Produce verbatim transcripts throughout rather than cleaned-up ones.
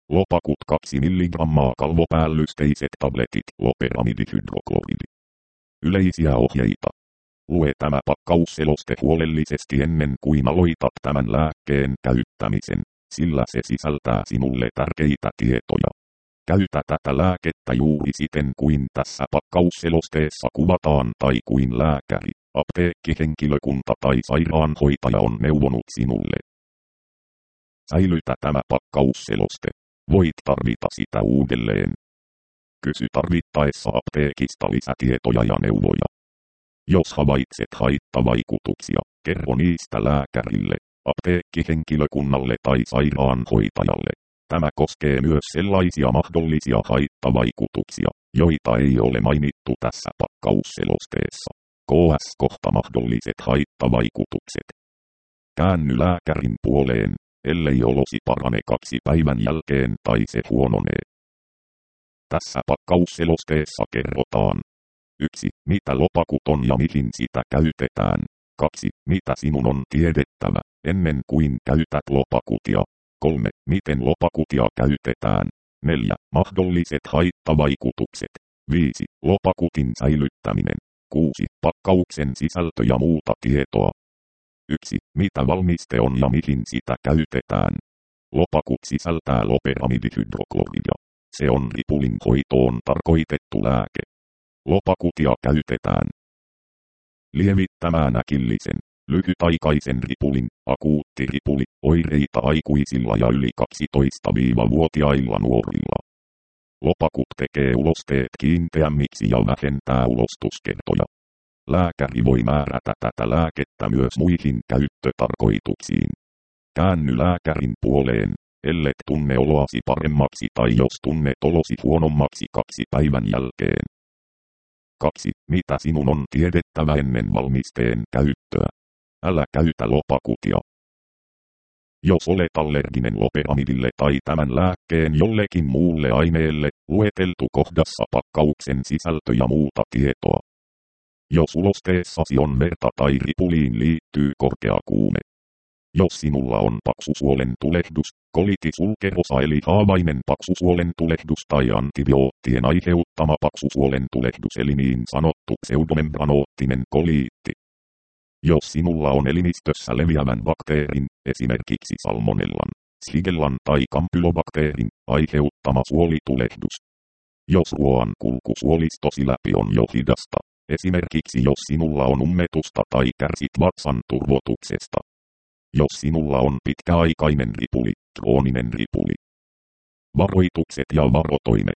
Lopakut kaksi milligrammaa kalvopäällysteiset tabletit loperamidihydrokloridi. Yleisiä ohjeita. Lue tämä pakkausseloste huolellisesti ennen kuin aloitat tämän lääkkeen käyttämisen, sillä se sisältää sinulle tärkeitä tietoja. Käytä tätä lääkettä juuri siten kuin tässä pakkausselosteessa kuvataan tai kuin lääkäri, apteekkihenkilökunta tai sairaanhoitaja on neuvonut sinulle. Säilytä tämä pakkausseloste. Voit tarvita sitä uudelleen. Kysy tarvittaessa apteekista lisätietoja ja neuvoja. Jos havaitset haittavaikutuksia, kerro niistä lääkärille, apteekkihenkilökunnalle tai sairaanhoitajalle. Tämä koskee myös sellaisia mahdollisia haittavaikutuksia, joita ei ole mainittu tässä pakkausselosteessa. Ks kohta mahdolliset haittavaikutukset. Käänny lääkärin puoleen, ellei olosi parane kaksi päivän jälkeen tai se huononee. Tässä pakkausselosteessa kerrotaan. yksi. Mitä lopakut on ja mihin sitä käytetään. kaksi. Mitä sinun on tiedettävä, ennen kuin käytät lopakutia. kolme. Miten lopakutia käytetään. neljä. Mahdolliset haittavaikutukset. viisi. Lopakutin säilyttäminen. kuusi. Pakkauksen sisältö ja muuta tietoa. yksi. Mitä valmiste on ja mihin sitä käytetään. Lopakut sisältää loperamidihydrokloridia. Se on ripulin hoitoon tarkoitettu lääke. Lopakutia käytetään lievittämään äkillisen, lyhytaikaisen ripulin, akuuttiripuli, oireita aikuisilla ja yli kaksitoista-vuotiailla nuorilla. Lopakut tekee ulosteet kiinteämmiksi ja vähentää ulostuskertoja. Lääkäri voi määrätä tätä lääkettä myös muihin käyttötarkoituksiin. Käänny lääkärin puoleen, ellet tunne oloasi paremmaksi tai jos tunnet olosi huonommaksi kaksi päivän jälkeen. kaksi. Mitä sinun on tiedettävä ennen valmisteen käyttöä? Älä käytä lopakutia. Jos olet allerginen loperamidille tai tämän lääkkeen jollekin muulle aineelle, lueteltu kohdassa pakkauksen sisältö ja muuta tietoa. Jos ulosteessasi on verta tai ripuliin liittyy korkea kuume. Jos sinulla on paksusuolen tulehdus, colitis ulcerosa eli haavainen paksusuolen tulehdus tai antibioottien aiheuttama paksusuolen tulehdus eli niin sanottu pseudomembranoottinen koliitti. Jos sinulla on elimistössä leviävän bakteerin, esimerkiksi salmonellan, shigellan tai kampylobakteerin, aiheuttama suolitulehdus. Jos ruoan kulku suolistosi läpi on jo hidasta, esimerkiksi jos sinulla on ummetusta tai kärsit vatsan turvotuksesta. Jos sinulla on pitkäaikainen ripuli, krooninen ripuli. Varoitukset ja varotoimet.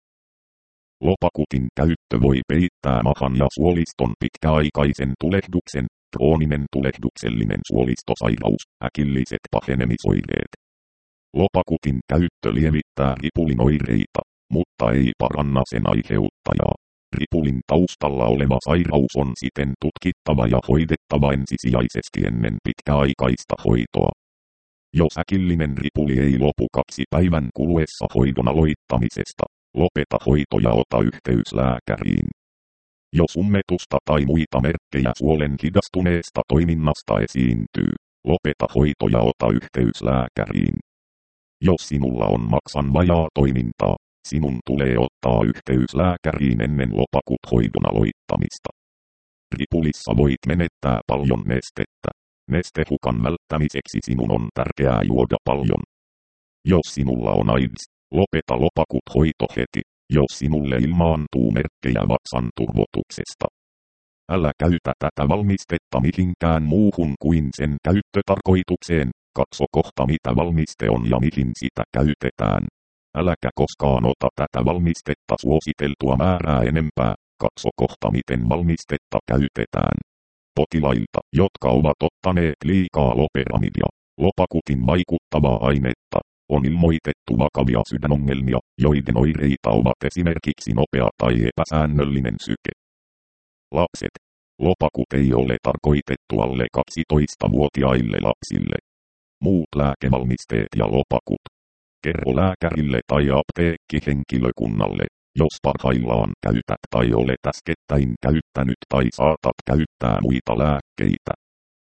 Lopakutin käyttö voi peittää mahan ja suoliston pitkäaikaisen tulehduksen, krooninen tulehduksellinen suolistosairaus, äkilliset pahenemisoireet. Lopakutin käyttö lievittää ripulin oireita, mutta ei paranna sen aiheuttajaa. Ripulin taustalla oleva sairaus on siten tutkittava ja hoidettava ensisijaisesti ennen pitkäaikaista hoitoa. Jos äkillinen ripuli ei lopu kaksi päivän kuluessa hoidon aloittamisesta, lopeta hoito ja ota yhteys lääkäriin. Jos ummetusta tai muita merkkejä suolen hidastuneesta toiminnasta esiintyy, lopeta hoito ja ota yhteys lääkäriin. Jos sinulla on maksan vajaa toimintaa, sinun tulee ottaa yhteys lääkäriin ennen lopakut hoidon aloittamista. Ripulissa voit menettää paljon nestettä. Nestehukan välttämiseksi sinun on tärkeää juoda paljon. Jos sinulla on AIDS, lopeta lopakut hoito heti, jos sinulle ilmaantuu merkkejä vatsan turvotuksesta. Älä käytä tätä valmistetta mihinkään muuhun kuin sen käyttötarkoitukseen, katso kohta mitä valmiste on ja mihin sitä käytetään. Äläkä koskaan ota tätä valmistetta suositeltua määrää enempää, katso kohta miten valmistetta käytetään. Potilailta, jotka ovat ottaneet liikaa loperamidia, lopakutin vaikuttavaa ainetta, on ilmoitettu vakavia sydänongelmia, joiden oireita ovat esimerkiksi nopea tai epäsäännöllinen syke. Lapset. Lopakut ei ole tarkoitettu alle kaksitoistavuotiaille lapsille. Muut lääkevalmisteet ja lopakut. Kerro lääkärille tai apteekkihenkilökunnalle, jos parhaillaan käytät tai olet äskettäin käyttänyt tai saatat käyttää muita lääkkeitä.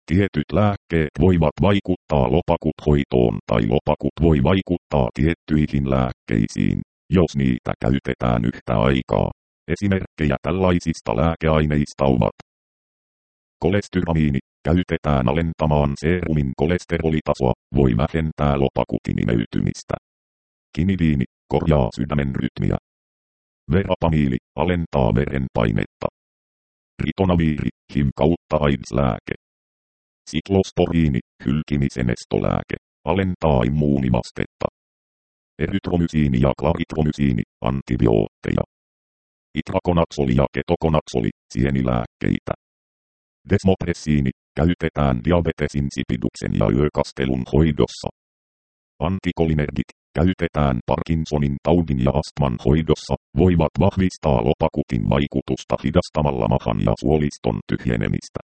Tietyt lääkkeet voivat vaikuttaa lopakuthoitoon tai lopakut voi vaikuttaa tiettyihin lääkkeisiin, jos niitä käytetään yhtä aikaa. Esimerkkejä tällaisista lääkeaineista ovat: kolestyramiini, käytetään alentamaan seerumin kolesterolitasoa, voi vähentää lopakutin imeytymistä. Kinidiini, korjaa sydämen rytmiä. Verapamiili, alentaa verenpainetta. Ritonaviiri, H I V kautta AIDS-lääke. Siklosporiini, hylkimisen estolääke, alentaa immuunivastetta. Erytromysiini ja klaritromysiini, antibiootteja. Itrakonaksoli ja ketokonaksoli, sienilääkkeitä. Desmopressiini, käytetään diabetes insipiduksen ja yökastelun hoidossa. Antikolinergit, käytetään Parkinsonin taudin ja astman hoidossa, voivat vahvistaa lopakutin vaikutusta hidastamalla mahan ja suoliston tyhjenemistä.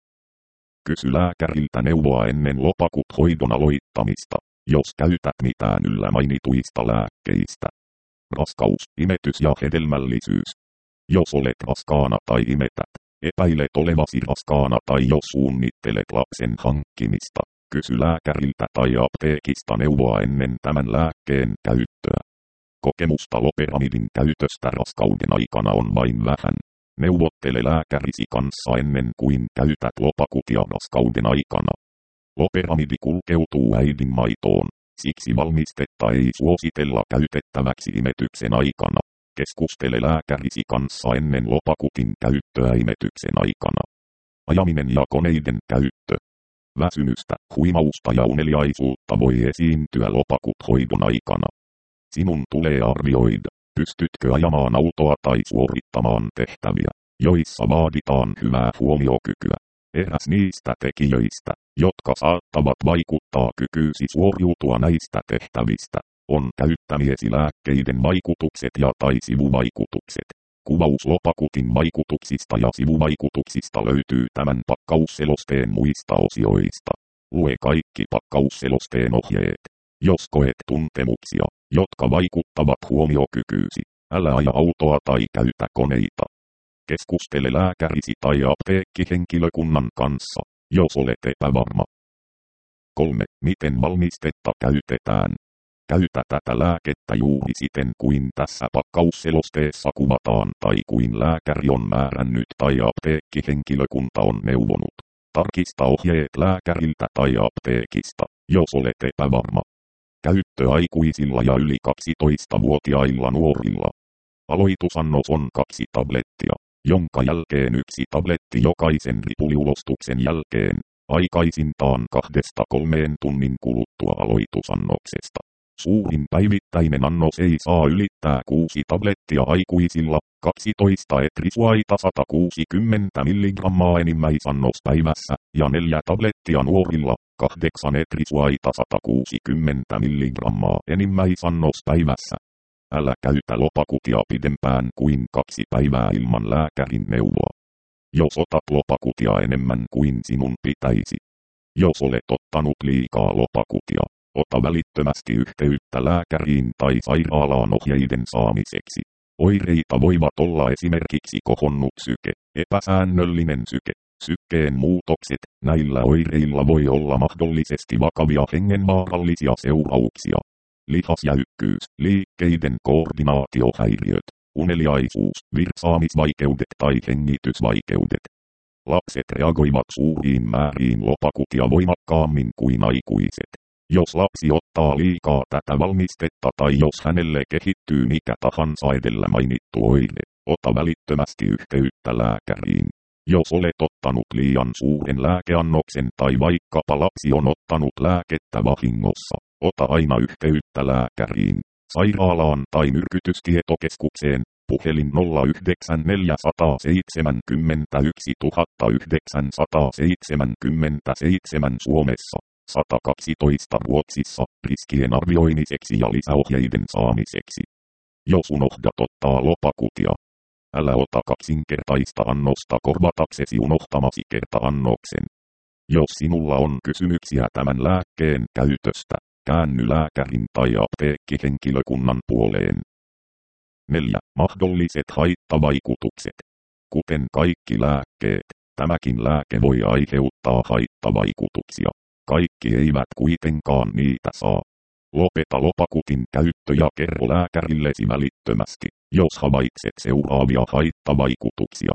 Kysy lääkäriltä neuvoa ennen lopakuthoidon aloittamista, jos käytät mitään yllä mainituista lääkkeistä. Raskaus, imetys ja hedelmällisyys. Jos olet raskaana tai imetät, epäilet olevasi raskaana tai jos suunnittelet lapsen hankkimista, kysy lääkäriltä tai apteekista neuvoa ennen tämän lääkkeen käyttöä. Kokemusta loperamidin käytöstä raskauden aikana on vain vähän. Neuvottele lääkärisi kanssa ennen kuin käytät lopakutia raskauden aikana. Loperamidi kulkeutuu äidin maitoon, siksi valmistetta ei suositella käytettäväksi imetyksen aikana. Keskustele lääkärisi kanssa ennen lopakutin käyttöä imetyksen aikana. Ajaminen ja koneiden käyttö. Väsymystä, huimausta ja uneliaisuutta voi esiintyä lopakuthoidon aikana. Sinun tulee arvioida, pystytkö ajamaan autoa tai suorittamaan tehtäviä, joissa vaaditaan hyvää huomiokykyä. Eräs niistä tekijöistä, jotka saattavat vaikuttaa kykyysi suoriutua näistä tehtävistä, on käyttämiesi lääkkeiden vaikutukset ja tai sivuvaikutukset. Kuvaus lopakutin vaikutuksista ja sivuvaikutuksista löytyy tämän pakkausselosteen muista osioista. Lue kaikki pakkausselosteen ohjeet. Jos koet tuntemuksia, jotka vaikuttavat huomiokykyysi, älä aja autoa tai käytä koneita. Keskustele lääkärisi tai apteekkihenkilökunnan kanssa, jos olet epävarma. kolme. Miten valmistetta käytetään? Käytä tätä lääkettä juuri siten kuin tässä pakkausselosteessa kuvataan tai kuin lääkäri on määrännyt tai apteekkihenkilökunta on neuvonut. Tarkista ohjeet lääkäriltä tai apteekista, jos olet epävarma. Käyttö aikuisilla ja yli kaksitoistavuotiailla nuorilla. Aloitusannos on kaksi tablettia, jonka jälkeen yksi tabletti jokaisen ripuliulostuksen jälkeen, aikaisintaan kahdesta kolmeen tunnin kuluttua aloitusannoksesta. Suurin päivittäinen annos ei saa ylittää kuusi tablettia aikuisilla, kaksitoista etrisuaita sata kuusikymmentä milligrammaa enimmäisannos päivässä, ja neljä tablettia nuorilla, kahdeksan etrisuaita sata kuusikymmentä milligrammaa enimmäisannos päivässä. Älä käytä lopakutia pidempään kuin kaksi päivää ilman lääkärin neuvoa. Jos otat lopakutia enemmän kuin sinun pitäisi. Jos olet ottanut liikaa lopakutia, ota välittömästi yhteyttä lääkäriin tai sairaalaan ohjeiden saamiseksi. Oireita voivat olla esimerkiksi kohonnut syke, epäsäännöllinen syke, sykkeen muutokset. Näillä oireilla voi olla mahdollisesti vakavia hengenvaarallisia seurauksia. Lihasjäykkyys, liikkeiden koordinaatiohäiriöt, uneliaisuus, virtsaamisvaikeudet tai hengitysvaikeudet. Lapset reagoivat suuriin määriin lopakutia voimakkaammin kuin aikuiset. Jos lapsi ottaa liikaa tätä valmistetta tai jos hänelle kehittyy mikä tahansa edellä mainittu oire, ota välittömästi yhteyttä lääkäriin. Jos olet ottanut liian suuren lääkeannoksen tai vaikkapa lapsi on ottanut lääkettä vahingossa, ota aina yhteyttä lääkäriin, sairaalaan tai myrkytystietokeskukseen, puhelin nolla yhdeksän neljä seitsemän yksi yhdeksän seitsemän seitsemän Suomessa, sata kaksitoista Ruotsissa, riskien arvioimiseksi ja lisäohjeiden saamiseksi. Jos unohdat ottaa lopakutia, älä ota kaksinkertaista annosta korvataksesi unohtamasi kerta-annoksen. Jos sinulla on kysymyksiä tämän lääkkeen käytöstä, käänny lääkärin tai apteekkihenkilökunnan puoleen. neljä. Mahdolliset haittavaikutukset. Kuten kaikki lääkkeet, tämäkin lääke voi aiheuttaa haittavaikutuksia. Kaikki eivät kuitenkaan niitä saa. Lopeta lopakutin käyttö ja kerro lääkärillesi välittömästi, jos havaitset seuraavia haittavaikutuksia.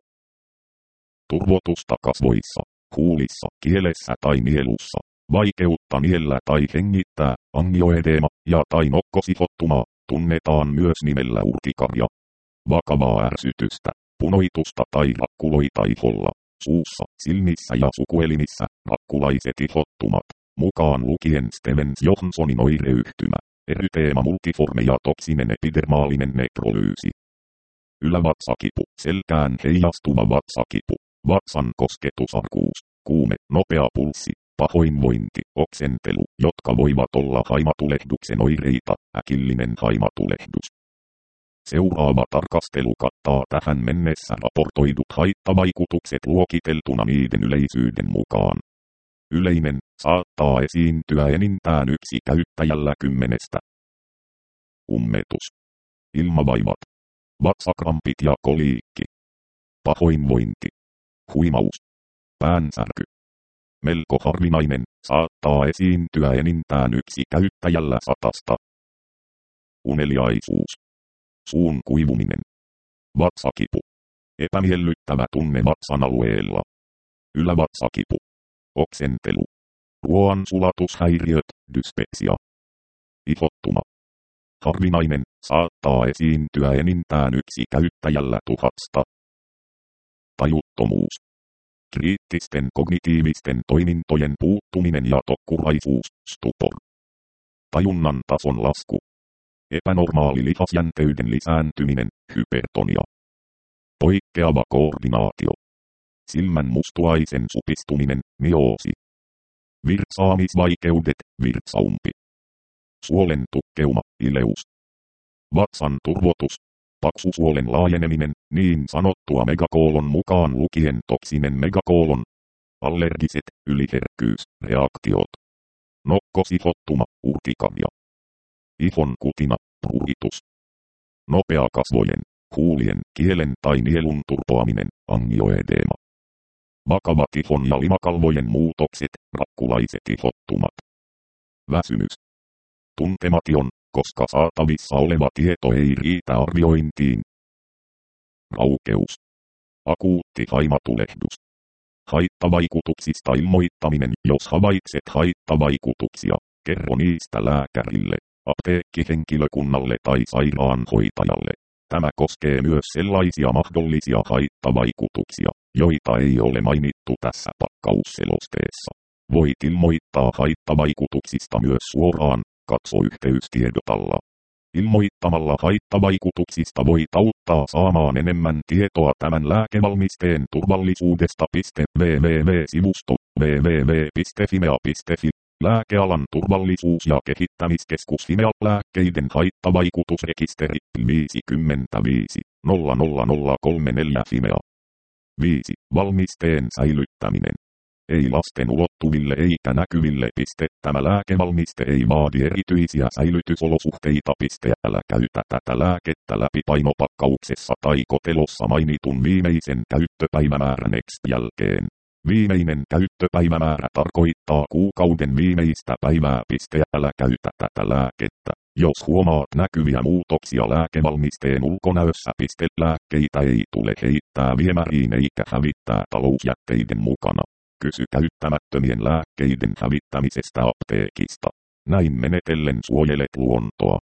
Turvotusta kasvoissa, huulissa, kielessä tai nielussa, vaikeutta niellä tai hengittää, angioedeema ja tai nokkosihottumaa, tunnetaan myös nimellä urtikarja. Vakavaa ärsytystä, punoitusta tai rakkuloita iholla, suussa, silmissä ja sukuelimissä, rakkulaiset ihottumat, mukaan lukien Stevens Johnsonin oireyhtymä, eryteema multiforme ja toksinen epidermaalinen nekrolyysi. Ylävatsakipu, selkään heijastuva vatsakipu, vatsan kosketusarkuus, kuume, nopea pulssi, pahoinvointi, oksentelu, jotka voivat olla haimatulehduksen oireita, äkillinen haimatulehdus. Seuraava tarkastelu kattaa tähän mennessä raportoidut haittavaikutukset luokiteltuna niiden yleisyyden mukaan. Yleinen, saattaa esiintyä enintään yksi käyttäjällä kymmenestä. Ummetus. Ilmavaivat. Vatsakrampit ja koliikki. Pahoinvointi. Huimaus. Päänsärky. Melko harvinainen, saattaa esiintyä enintään yksi käyttäjällä satasta. Uneliaisuus. Suun kuivuminen. Vatsakipu. Epämiellyttävä tunne vatsan alueella. Ylävatsakipu. Oksentelu. Ruoansulatushäiriöt, dyspepsia. Ihottuma. Harvinainen, saattaa esiintyä enintään yksi käyttäjällä tuhasta. Tajuttomuus. Kriittisten kognitiivisten toimintojen puuttuminen ja tokkuraisuus, stupor. Tajunnan tason lasku. Epänormaali lihasjänteyden lisääntyminen, hypertonia. Poikkeava koordinaatio. Silmän mustuaisen supistuminen, mioosi. Virtsaamisvaikeudet, virtsaumpi. Suolen tukkeuma, ileus. Vatsan turvotus. Paksusuolen laajeneminen, niin sanottua megakoolon mukaan lukien toksinen megakoolon. Allergiset, yliherkkyys, reaktiot. Nokkosihottuma, urtikarja. Ihon kutina, pruritus. Nopea kasvojen, huulien, kielen tai nielun turpoaminen, angioedeema. Vakavat ihon ja limakalvojen muutokset, rakkulaiset ihottumat. Väsymys. Tuntemation, koska saatavissa oleva tieto ei riitä arviointiin. Raukeus. Akuutti haimatulehdus. Haittavaikutuksista ilmoittaminen. Jos havaitset haittavaikutuksia, kerro niistä lääkärille, apteekkihenkilökunnalle tai sairaanhoitajalle. Tämä koskee myös sellaisia mahdollisia haittavaikutuksia, joita ei ole mainittu tässä pakkausselosteessa. Voit ilmoittaa haittavaikutuksista myös suoraan, katso yhteystiedot alla. Ilmoittamalla haittavaikutuksista voit auttaa saamaan enemmän tietoa tämän lääkevalmisteen turvallisuudesta. www-sivusto www piste fimea piste fi Lääkealan turvallisuus- ja kehittämiskeskus Fimea lääkkeiden haittavaikutusrekisteri viisikymmentäviisi nolla nolla nolla kolmekymmentäneljä Fimea. viisi. Valmisteen säilyttäminen. Ei lasten ulottuville eikä näkyville. Piste. Tämä lääkevalmiste ei vaadi erityisiä säilytysolosuhteita. Piste. Älä käytä tätä lääkettä läpi painopakkauksessa tai kotelossa mainitun viimeisen käyttöpäivämäärän Next jälkeen. Viimeinen käyttöpäivämäärä tarkoittaa kuukauden viimeistä päivää. Piste. Älä käytä tätä lääkettä, jos huomaat näkyviä muutoksia lääkevalmisteen ulkonäössä. Piste. Lääkkeitä ei tule heittää viemäriin eikä hävittää talousjätteiden mukana. Kysy käyttämättömien lääkkeiden hävittämisestä apteekista. Näin menetellen suojelet luontoa.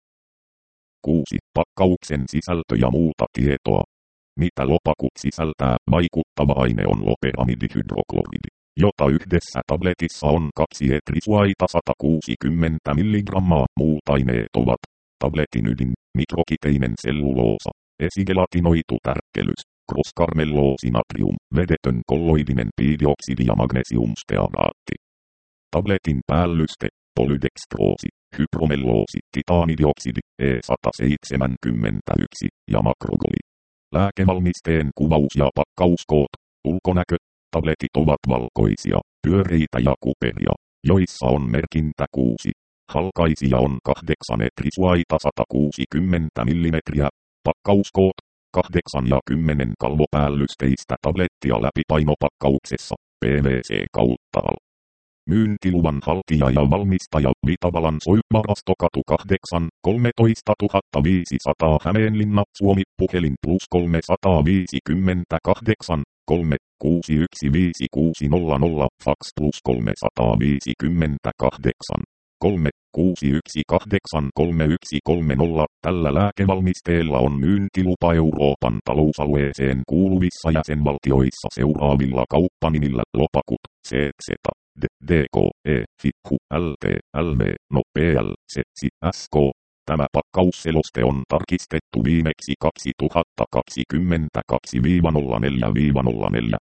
kuusi. Pakkauksen sisältö ja muuta tietoa. Mitä lopakut sisältää? Vaikuttava aine on loperamidihydrokloridi, jota yhdessä tabletissa on kaksi etrisuaita sata kuusikymmentä milligrammaa. Muut aineet ovat tabletin ydin, mikrokiteinen selluloosa, esigelatinoitu tärkkelys, crosscarmelloosi-natrium, vedetön kolloidinen piidioksidi ja magnesiumstearaatti. Tabletin päällyste, polydextroosi, hypromelloosi, titaanidioksidi, E sata seitsemänkymmentäyksi ja makrogoli. Lääkevalmisteen kuvaus ja pakkauskoot. Ulkonäkö. Tabletit ovat valkoisia, pyöreitä ja kuperia, joissa on merkintä kuusi. Halkaisia on kahdeksan etrisuaita sata kuusikymmentä millimetriä. Pakkauskoot. kahdeksan ja kymmenen kalvopäällysteistä tablettia läpipainopakkauksessa, P V C kautta al. Myyntiluvan haltija ja valmistaja Vitavalan Soivarastokatu kahdeksan, kolmetoistatuhatta viisisataa Hämeenlinna, Suomi, puhelin plus kolmesataaviisikymmentäkahdeksan, kolme, kuusi yksi viisi kuusi nolla nolla, fax plus kolmesataaviisikymmentäkahdeksan, kolme, kuusi yksi kahdeksan kolme yksi kolme nolla. Tällä lääkevalmisteella on myyntilupa Euroopan talousalueeseen kuuluvissa jäsenvaltioissa seuraavilla kauppanimillä Lopakut, C Z, D, D K, E, F I, H, L, T, L, V, no P L, S, S, K. Tämä pakkausseloste on tarkistettu viimeksi kaksituhattakaksikymmentäkaksi nolla neljä nolla neljä.